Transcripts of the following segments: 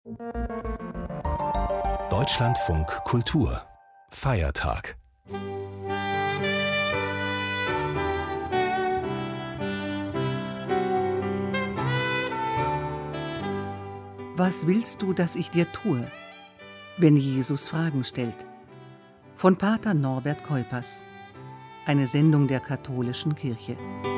Deutschlandfunk Kultur Feiertag. Was willst du, dass ich dir tue? Wenn Jesus Fragen stellt. Von Pater Norbert Keupers. Eine Sendung der Katholischen Kirche.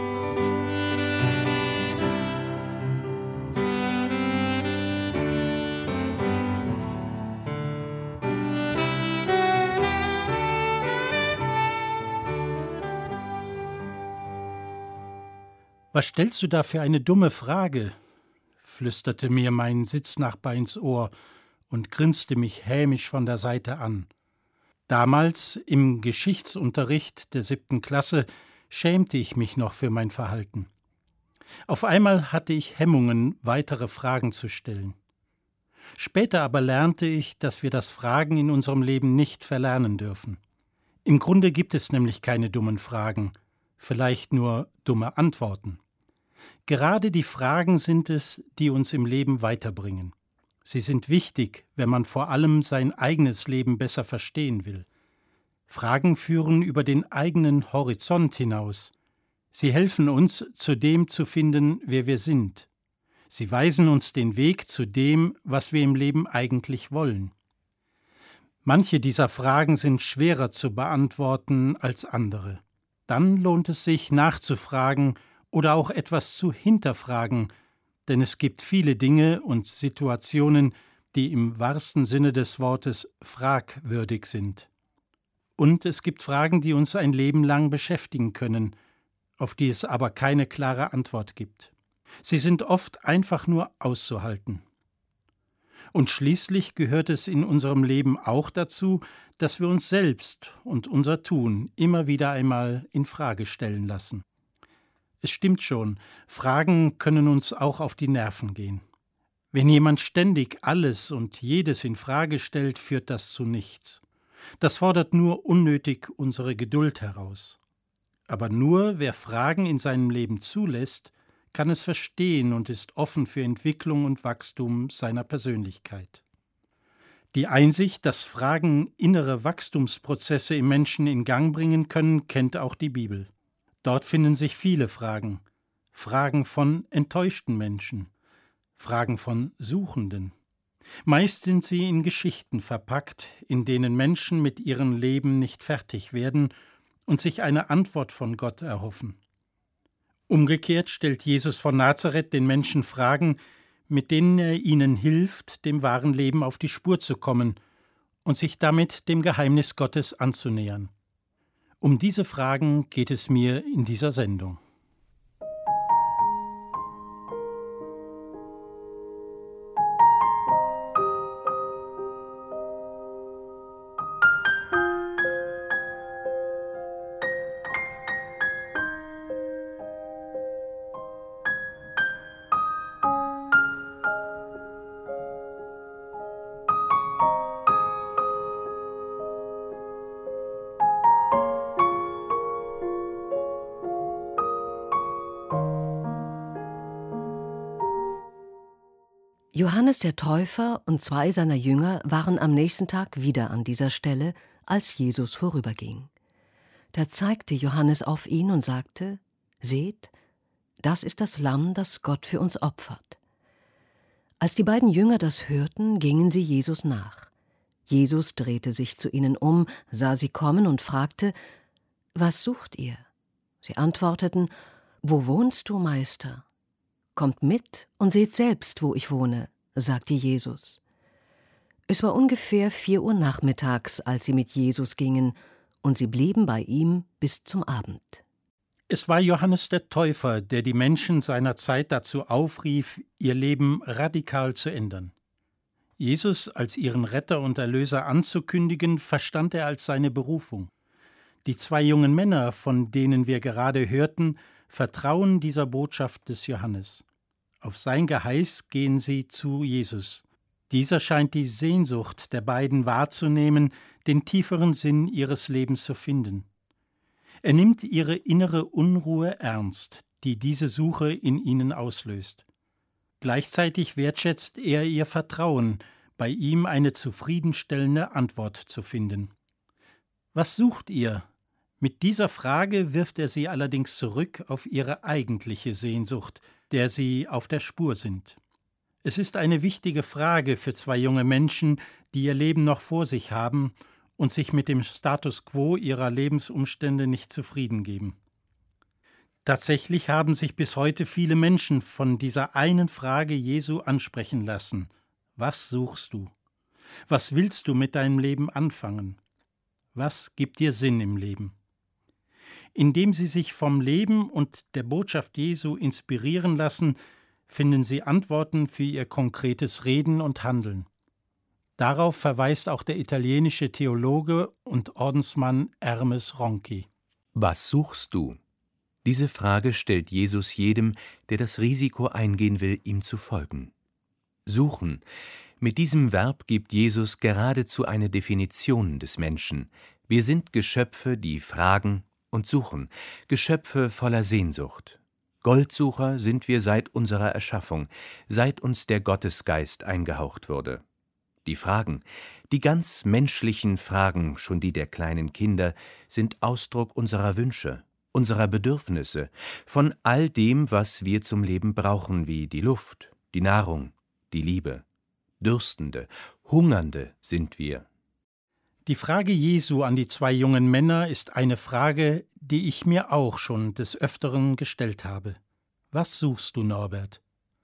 »Was stellst du da für eine dumme Frage?« flüsterte mir mein Sitznachbar ins Ohr und grinste mich hämisch von der Seite an. Damals, im Geschichtsunterricht der 7. Klasse, schämte ich mich noch für mein Verhalten. Auf einmal hatte ich Hemmungen, weitere Fragen zu stellen. Später aber lernte ich, dass wir das Fragen in unserem Leben nicht verlernen dürfen. Im Grunde gibt es nämlich keine dummen Fragen, vielleicht nur dumme Antworten. Gerade die Fragen sind es, die uns im Leben weiterbringen. Sie sind wichtig, wenn man vor allem sein eigenes Leben besser verstehen will. Fragen führen über den eigenen Horizont hinaus. Sie helfen uns, zu dem zu finden, wer wir sind. Sie weisen uns den Weg zu dem, was wir im Leben eigentlich wollen. Manche dieser Fragen sind schwerer zu beantworten als andere. Dann lohnt es sich, nachzufragen oder auch etwas zu hinterfragen, denn es gibt viele Dinge und Situationen, die im wahrsten Sinne des Wortes fragwürdig sind. Und es gibt Fragen, die uns ein Leben lang beschäftigen können, auf die es aber keine klare Antwort gibt. Sie sind oft einfach nur auszuhalten. Und schließlich gehört es in unserem Leben auch dazu, dass wir uns selbst und unser Tun immer wieder einmal in Frage stellen lassen. Es stimmt schon, Fragen können uns auch auf die Nerven gehen. Wenn jemand ständig alles und jedes in Frage stellt, führt das zu nichts. Das fordert nur unnötig unsere Geduld heraus. Aber nur wer Fragen in seinem Leben zulässt, kann es verstehen und ist offen für Entwicklung und Wachstum seiner Persönlichkeit. Die Einsicht, dass Fragen innere Wachstumsprozesse im Menschen in Gang bringen können, kennt auch die Bibel. Dort finden sich viele Fragen. Fragen von enttäuschten Menschen, Fragen von Suchenden. Meist sind sie in Geschichten verpackt, in denen Menschen mit ihrem Leben nicht fertig werden und sich eine Antwort von Gott erhoffen. Umgekehrt stellt Jesus von Nazareth den Menschen Fragen, mit denen er ihnen hilft, dem wahren Leben auf die Spur zu kommen und sich damit dem Geheimnis Gottes anzunähern. Um diese Fragen geht es mir in dieser Sendung. Johannes der Täufer und 2 seiner Jünger waren am nächsten Tag wieder an dieser Stelle, als Jesus vorüberging. Da zeigte Johannes auf ihn und sagte: »Seht, das ist das Lamm, das Gott für uns opfert.« Als die beiden Jünger das hörten, gingen sie Jesus nach. Jesus drehte sich zu ihnen um, sah sie kommen und fragte: »Was sucht ihr?« Sie antworteten: »Wo wohnst du, Meister?« »Kommt mit und seht selbst, wo ich wohne«, sagte Jesus. Es war ungefähr 4 Uhr nachmittags, als sie mit Jesus gingen, und sie blieben bei ihm bis zum Abend. Es war Johannes der Täufer, der die Menschen seiner Zeit dazu aufrief, ihr Leben radikal zu ändern. Jesus als ihren Retter und Erlöser anzukündigen, verstand er als seine Berufung. Die 2 jungen Männer, von denen wir gerade hörten, vertrauen dieser Botschaft des Johannes. Auf sein Geheiß gehen sie zu Jesus. Dieser scheint die Sehnsucht der beiden wahrzunehmen, den tieferen Sinn ihres Lebens zu finden. Er nimmt ihre innere Unruhe ernst, die diese Suche in ihnen auslöst. Gleichzeitig wertschätzt er ihr Vertrauen, bei ihm eine zufriedenstellende Antwort zu finden. Was sucht ihr? Mit dieser Frage wirft er sie allerdings zurück auf ihre eigentliche Sehnsucht, der sie auf der Spur sind. Es ist eine wichtige Frage für zwei junge Menschen, die ihr Leben noch vor sich haben und sich mit dem Status quo ihrer Lebensumstände nicht zufrieden geben. Tatsächlich haben sich bis heute viele Menschen von dieser einen Frage Jesu ansprechen lassen. Was suchst du? Was willst du mit deinem Leben anfangen? Was gibt dir Sinn im Leben? Indem sie sich vom Leben und der Botschaft Jesu inspirieren lassen, finden sie Antworten für ihr konkretes Reden und Handeln. Darauf verweist auch der italienische Theologe und Ordensmann Hermes Ronchi. Was suchst du? Diese Frage stellt Jesus jedem, der das Risiko eingehen will, ihm zu folgen. Suchen. Mit diesem Verb gibt Jesus geradezu eine Definition des Menschen. Wir sind Geschöpfe, die fragen und suchen, Geschöpfe voller Sehnsucht. Goldsucher sind wir seit unserer Erschaffung, seit uns der Gottesgeist eingehaucht wurde. Die Fragen, die ganz menschlichen Fragen, schon die der kleinen Kinder, sind Ausdruck unserer Wünsche, unserer Bedürfnisse, von all dem, was wir zum Leben brauchen, wie die Luft, die Nahrung, die Liebe. Dürstende, Hungernde sind wir. Die Frage Jesu an die zwei jungen Männer ist eine Frage, die ich mir auch schon des Öfteren gestellt habe. Was suchst du, Norbert?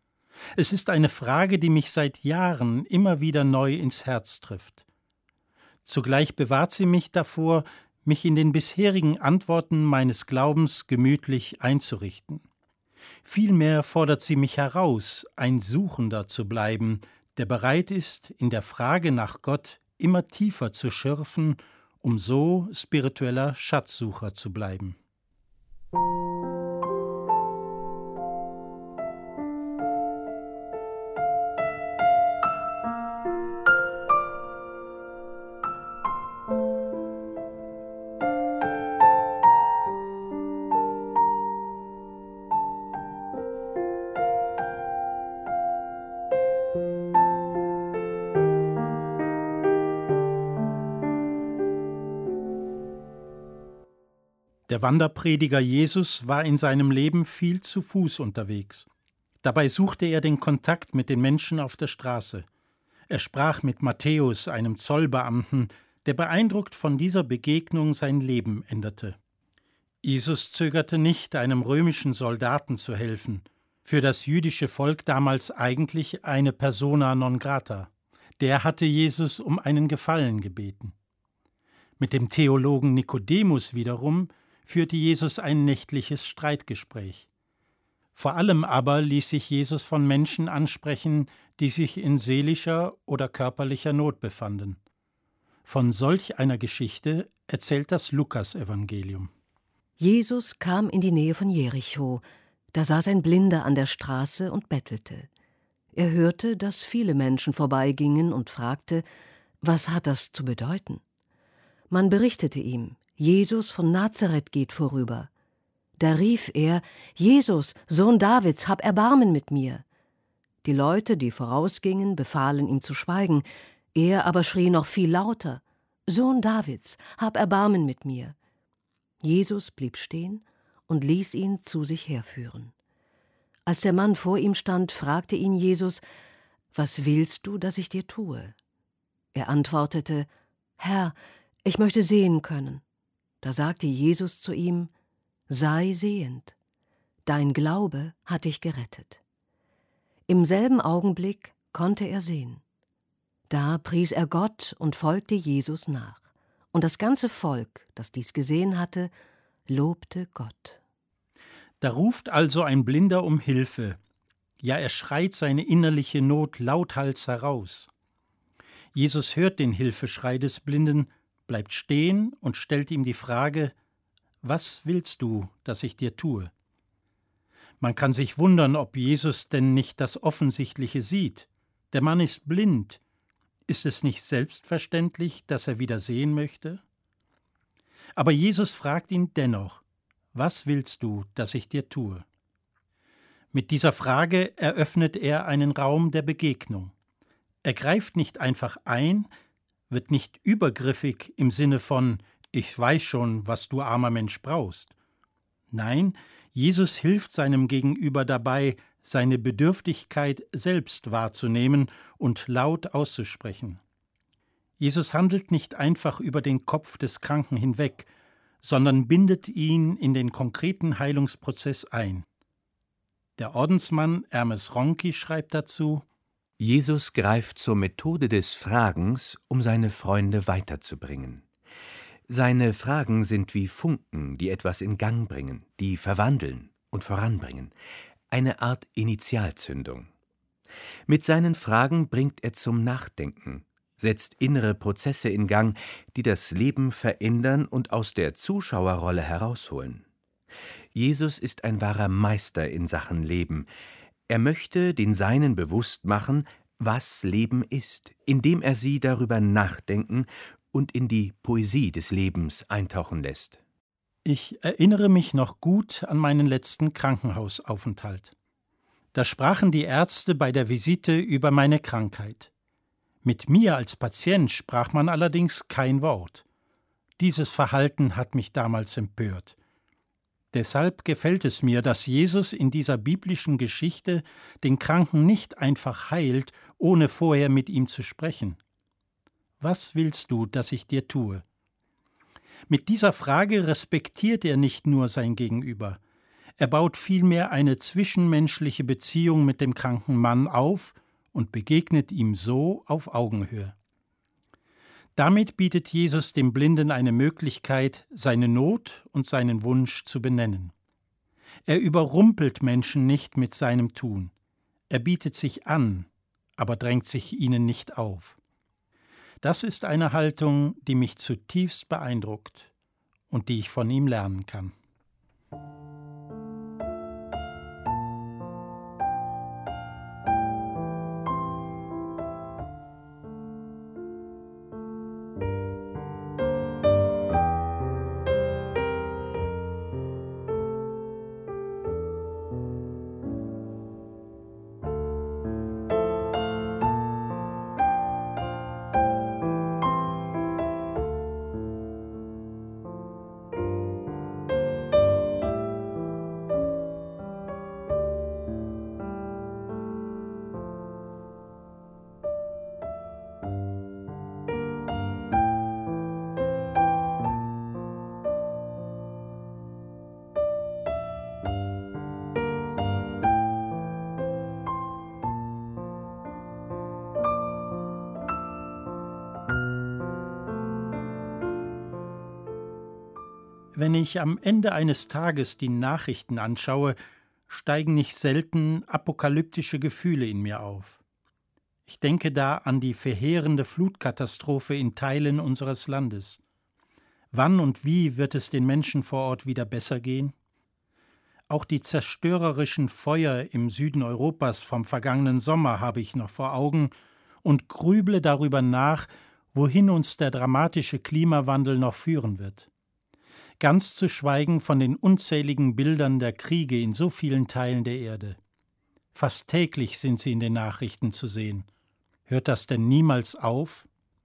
Es ist eine Frage, die mich seit Jahren immer wieder neu ins Herz trifft. Zugleich bewahrt sie mich davor, mich in den bisherigen Antworten meines Glaubens gemütlich einzurichten. Vielmehr fordert sie mich heraus, ein Suchender zu bleiben, der bereit ist, in der Frage nach Gott immer tiefer zu schürfen, um so spiritueller Schatzsucher zu bleiben. Der Wanderprediger Jesus war in seinem Leben viel zu Fuß unterwegs. Dabei suchte er den Kontakt mit den Menschen auf der Straße. Er sprach mit Matthäus, einem Zollbeamten, der beeindruckt von dieser Begegnung sein Leben änderte. Jesus zögerte nicht, einem römischen Soldaten zu helfen, für das jüdische Volk damals eigentlich eine persona non grata. Der hatte Jesus um einen Gefallen gebeten. Mit dem Theologen Nikodemus wiederum führte Jesus ein nächtliches Streitgespräch. Vor allem aber ließ sich Jesus von Menschen ansprechen, die sich in seelischer oder körperlicher Not befanden. Von solch einer Geschichte erzählt das Lukasevangelium. Jesus kam in die Nähe von Jericho. Da saß ein Blinder an der Straße und bettelte. Er hörte, dass viele Menschen vorbeigingen und fragte, was hat das zu bedeuten? Man berichtete ihm, Jesus von Nazareth geht vorüber. Da rief er, Jesus, Sohn Davids, hab Erbarmen mit mir. Die Leute, die vorausgingen, befahlen ihm zu schweigen. Er aber schrie noch viel lauter, Sohn Davids, hab Erbarmen mit mir. Jesus blieb stehen und ließ ihn zu sich herführen. Als der Mann vor ihm stand, fragte ihn Jesus, was willst du, dass ich dir tue? Er antwortete, Herr, ich möchte sehen können. Da sagte Jesus zu ihm, sei sehend, dein Glaube hat dich gerettet. Im selben Augenblick konnte er sehen. Da pries er Gott und folgte Jesus nach. Und das ganze Volk, das dies gesehen hatte, lobte Gott. Da ruft also ein Blinder um Hilfe. Ja, er schreit seine innerliche Not lauthals heraus. Jesus hört den Hilfeschrei des Blinden, bleibt stehen und stellt ihm die Frage, was willst du, dass ich dir tue? Man kann sich wundern, ob Jesus denn nicht das Offensichtliche sieht. Der Mann ist blind. Ist es nicht selbstverständlich, dass er wieder sehen möchte? Aber Jesus fragt ihn dennoch, was willst du, dass ich dir tue? Mit dieser Frage eröffnet er einen Raum der Begegnung. Er greift nicht einfach ein, wird nicht übergriffig im Sinne von »Ich weiß schon, was du armer Mensch brauchst«. Nein, Jesus hilft seinem Gegenüber dabei, seine Bedürftigkeit selbst wahrzunehmen und laut auszusprechen. Jesus handelt nicht einfach über den Kopf des Kranken hinweg, sondern bindet ihn in den konkreten Heilungsprozess ein. Der Ordensmann Hermes Ronchi schreibt dazu: Jesus greift zur Methode des Fragens, um seine Freunde weiterzubringen. Seine Fragen sind wie Funken, die etwas in Gang bringen, die verwandeln und voranbringen. Eine Art Initialzündung. Mit seinen Fragen bringt er zum Nachdenken, setzt innere Prozesse in Gang, die das Leben verändern und aus der Zuschauerrolle herausholen. Jesus ist ein wahrer Meister in Sachen Leben. Er möchte den Seinen bewusst machen, was Leben ist, indem er sie darüber nachdenken und in die Poesie des Lebens eintauchen lässt. Ich erinnere mich noch gut an meinen letzten Krankenhausaufenthalt. Da sprachen die Ärzte bei der Visite über meine Krankheit. Mit mir als Patient sprach man allerdings kein Wort. Dieses Verhalten hat mich damals empört. Deshalb gefällt es mir, dass Jesus in dieser biblischen Geschichte den Kranken nicht einfach heilt, ohne vorher mit ihm zu sprechen. Was willst du, dass ich dir tue? Mit dieser Frage respektiert er nicht nur sein Gegenüber. Er baut vielmehr eine zwischenmenschliche Beziehung mit dem kranken Mann auf und begegnet ihm so auf Augenhöhe. Damit bietet Jesus dem Blinden eine Möglichkeit, seine Not und seinen Wunsch zu benennen. Er überrumpelt Menschen nicht mit seinem Tun. Er bietet sich an, aber drängt sich ihnen nicht auf. Das ist eine Haltung, die mich zutiefst beeindruckt und die ich von ihm lernen kann. Wenn ich am Ende eines Tages die Nachrichten anschaue, steigen nicht selten apokalyptische Gefühle in mir auf. Ich denke da an die verheerende Flutkatastrophe in Teilen unseres Landes. Wann und wie wird es den Menschen vor Ort wieder besser gehen? Auch die zerstörerischen Feuer im Süden Europas vom vergangenen Sommer habe ich noch vor Augen und grüble darüber nach, wohin uns der dramatische Klimawandel noch führen wird. Ganz zu schweigen von den unzähligen Bildern der Kriege in so vielen Teilen der Erde. Fast täglich sind sie in den Nachrichten zu sehen. Hört das denn niemals auf?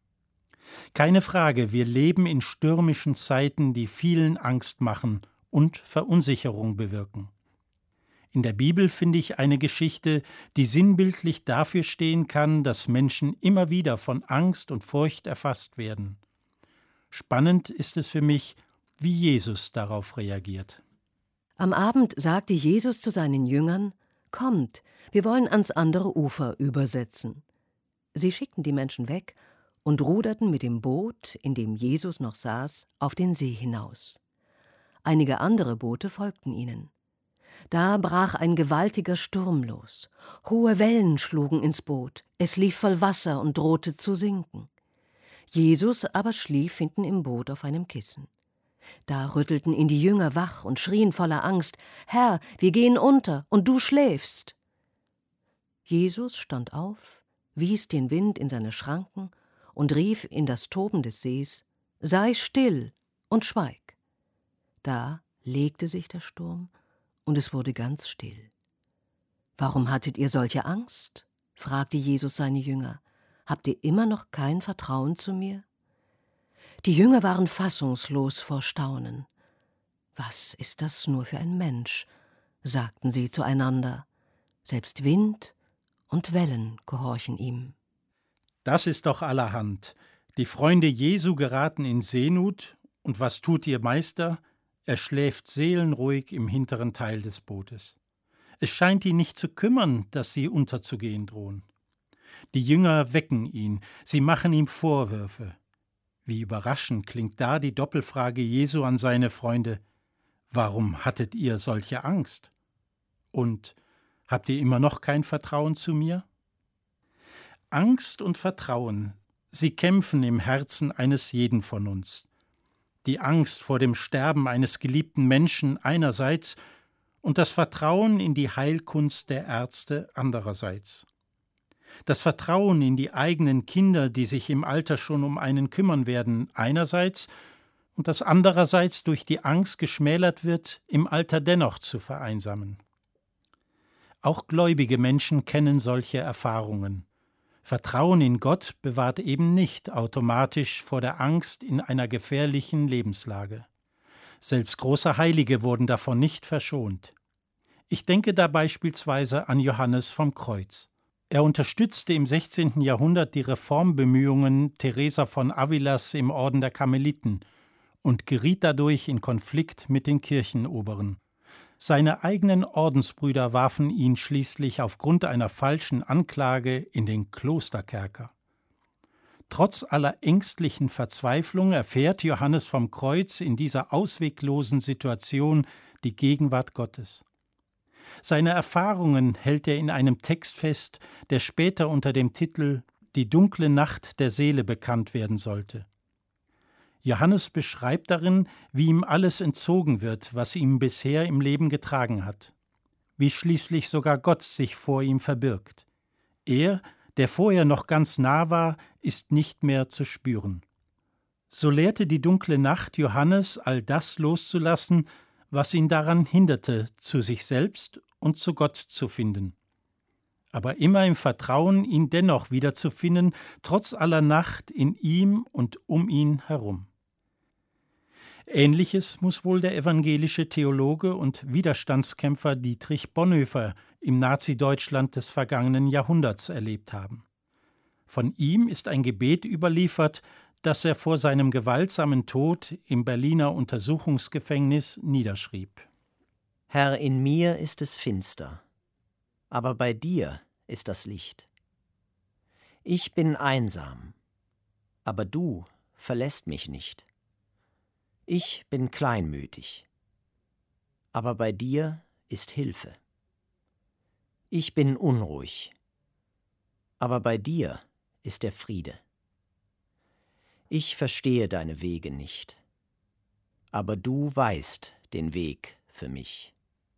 Keine Frage, wir leben in stürmischen Zeiten, die vielen Angst machen und Verunsicherung bewirken. In der Bibel finde ich eine Geschichte, die sinnbildlich dafür stehen kann, dass Menschen immer wieder von Angst und Furcht erfasst werden. Spannend ist es für mich, wie Jesus darauf reagiert. Am Abend sagte Jesus zu seinen Jüngern: »Kommt, wir wollen ans andere Ufer übersetzen.« Sie schickten die Menschen weg und ruderten mit dem Boot, in dem Jesus noch saß, auf den See hinaus. Einige andere Boote folgten ihnen. Da brach ein gewaltiger Sturm los. Hohe Wellen schlugen ins Boot, es lief voll Wasser und drohte zu sinken. Jesus aber schlief hinten im Boot auf einem Kissen. Da rüttelten ihn die Jünger wach und schrien voller Angst: »Herr, wir gehen unter, und du schläfst!« Jesus stand auf, wies den Wind in seine Schranken und rief in das Toben des Sees: »Sei still und schweig!« Da legte sich der Sturm, und es wurde ganz still. »Warum hattet ihr solche Angst?« fragte Jesus seine Jünger. »Habt ihr immer noch kein Vertrauen zu mir?« Die Jünger waren fassungslos vor Staunen. »Was ist das nur für ein Mensch?« sagten sie zueinander. »Selbst Wind und Wellen gehorchen ihm.« Das ist doch allerhand. Die Freunde Jesu geraten in Seenot, und was tut ihr Meister? Er schläft seelenruhig im hinteren Teil des Bootes. Es scheint ihn nicht zu kümmern, dass sie unterzugehen drohen. Die Jünger wecken ihn, sie machen ihm Vorwürfe. Wie überraschend klingt da die Doppelfrage Jesu an seine Freunde: Warum hattet ihr solche Angst? Und habt ihr immer noch kein Vertrauen zu mir? Angst und Vertrauen, sie kämpfen im Herzen eines jeden von uns. Die Angst vor dem Sterben eines geliebten Menschen einerseits und das Vertrauen in die Heilkunst der Ärzte andererseits. Das Vertrauen in die eigenen Kinder, die sich im Alter schon um einen kümmern werden, einerseits, und das andererseits durch die Angst geschmälert wird, im Alter dennoch zu vereinsamen. Auch gläubige Menschen kennen solche Erfahrungen. Vertrauen in Gott bewahrt eben nicht automatisch vor der Angst in einer gefährlichen Lebenslage. Selbst große Heilige wurden davon nicht verschont. Ich denke da beispielsweise an Johannes vom Kreuz. Er unterstützte im 16. Jahrhundert die Reformbemühungen Teresa von Avilas im Orden der Karmeliten und geriet dadurch in Konflikt mit den Kirchenoberen. Seine eigenen Ordensbrüder warfen ihn schließlich aufgrund einer falschen Anklage in den Klosterkerker. Trotz aller ängstlichen Verzweiflung erfährt Johannes vom Kreuz in dieser ausweglosen Situation die Gegenwart Gottes. Seine Erfahrungen hält er in einem Text fest, der später unter dem Titel »Die dunkle Nacht der Seele« bekannt werden sollte. Johannes beschreibt darin, wie ihm alles entzogen wird, was ihm bisher im Leben getragen hat, wie schließlich sogar Gott sich vor ihm verbirgt. Er, der vorher noch ganz nah war, ist nicht mehr zu spüren. So lehrte die dunkle Nacht Johannes, all das loszulassen, was ihn daran hinderte, zu sich selbst und zu Gott zu finden. Aber immer im Vertrauen, ihn dennoch wiederzufinden, trotz aller Nacht in ihm und um ihn herum. Ähnliches muss wohl der evangelische Theologe und Widerstandskämpfer Dietrich Bonhoeffer im Nazi-Deutschland des vergangenen Jahrhunderts erlebt haben. Von ihm ist ein Gebet überliefert, das er vor seinem gewaltsamen Tod im Berliner Untersuchungsgefängnis niederschrieb. Herr, in mir ist es finster, aber bei dir ist das Licht. Ich bin einsam, aber du verlässt mich nicht. Ich bin kleinmütig, aber bei dir ist Hilfe. Ich bin unruhig, aber bei dir ist der Friede. Ich verstehe deine Wege nicht, aber du weißt den Weg für mich.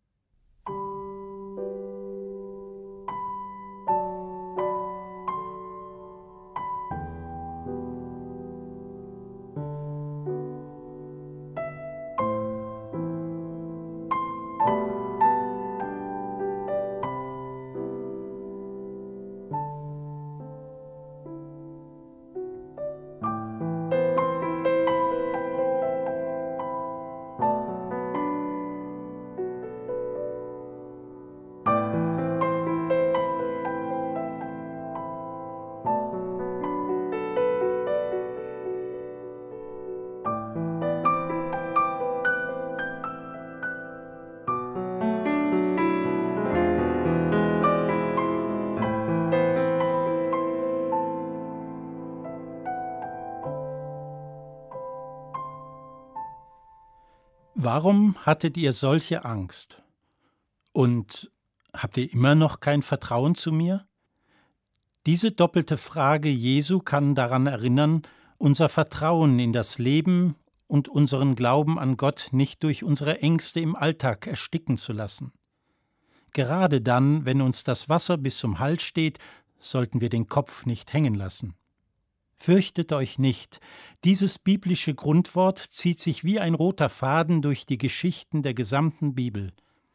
Warum hattet ihr solche Angst? Und habt ihr immer noch kein Vertrauen zu mir? Diese doppelte Frage Jesu kann daran erinnern, unser Vertrauen in das Leben und unseren Glauben an Gott nicht durch unsere Ängste im Alltag ersticken zu lassen. Gerade dann, wenn uns das Wasser bis zum Hals steht, sollten wir den Kopf nicht hängen lassen. Fürchtet euch nicht, dieses biblische Grundwort zieht sich wie ein roter Faden durch die Geschichten der gesamten Bibel.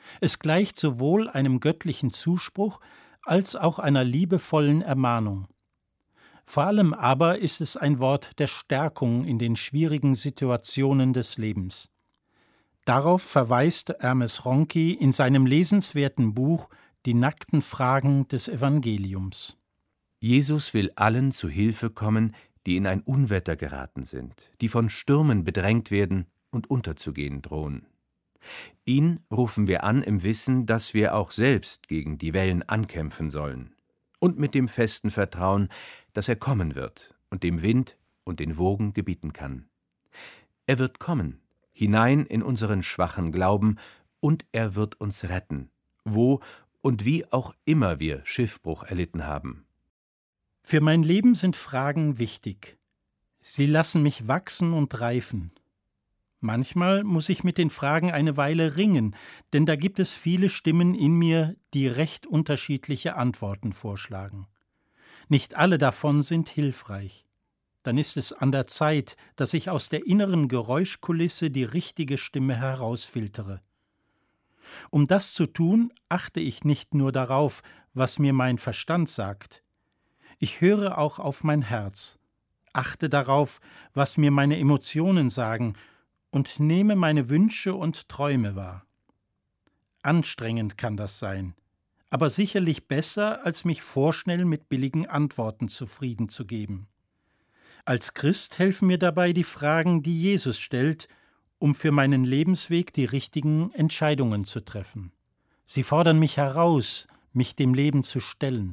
Es gleicht sowohl einem göttlichen Zuspruch als auch einer liebevollen Ermahnung. Vor allem aber ist es ein Wort der Stärkung in den schwierigen Situationen des Lebens. Darauf verweist Hermes Ronchi in seinem lesenswerten Buch »Die nackten Fragen des Evangeliums«. Jesus will allen zu Hilfe kommen, die in ein Unwetter geraten sind, die von Stürmen bedrängt werden und unterzugehen drohen. Ihn rufen wir an im Wissen, dass wir auch selbst gegen die Wellen ankämpfen sollen. Und mit dem festen Vertrauen, dass er kommen wird und dem Wind und den Wogen gebieten kann. Er wird kommen, hinein in unseren schwachen Glauben, und er wird uns retten, wo und wie auch immer wir Schiffbruch erlitten haben. Für mein Leben sind Fragen wichtig. Sie lassen mich wachsen und reifen. Manchmal muss ich mit den Fragen eine Weile ringen, denn da gibt es viele Stimmen in mir, die recht unterschiedliche Antworten vorschlagen. Nicht alle davon sind hilfreich. Dann ist es an der Zeit, dass ich aus der inneren Geräuschkulisse die richtige Stimme herausfiltere. Um das zu tun, achte ich nicht nur darauf, was mir mein Verstand sagt. Ich höre auch auf mein Herz, achte darauf, was mir meine Emotionen sagen, und nehme meine Wünsche und Träume wahr. Anstrengend kann das sein, aber sicherlich besser, als mich vorschnell mit billigen Antworten zufrieden zu geben. Als Christ helfen mir dabei die Fragen, die Jesus stellt, um für meinen Lebensweg die richtigen Entscheidungen zu treffen. Sie fordern mich heraus, mich dem Leben zu stellen.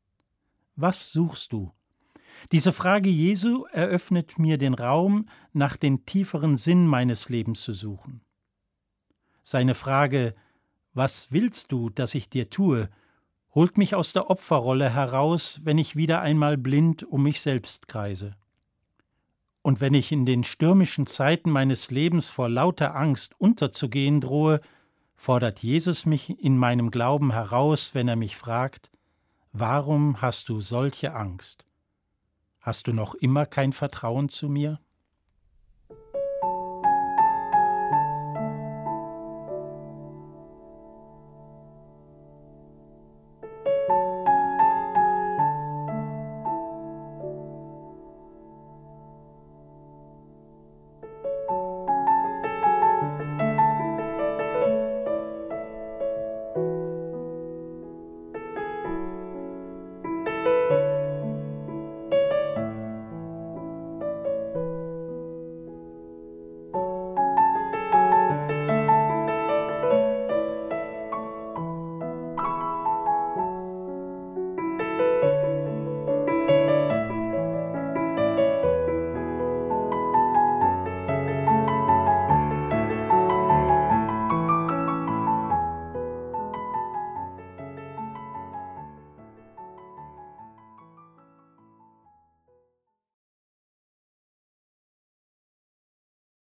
Was suchst du? Diese Frage Jesu eröffnet mir den Raum, nach den tieferen Sinn meines Lebens zu suchen. Seine Frage, was willst du, dass ich dir tue, holt mich aus der Opferrolle heraus, wenn ich wieder einmal blind um mich selbst kreise. Und wenn ich in den stürmischen Zeiten meines Lebens vor lauter Angst unterzugehen drohe, fordert Jesus mich in meinem Glauben heraus, wenn er mich fragt, warum hast du solche Angst? Hast du noch immer kein Vertrauen zu mir?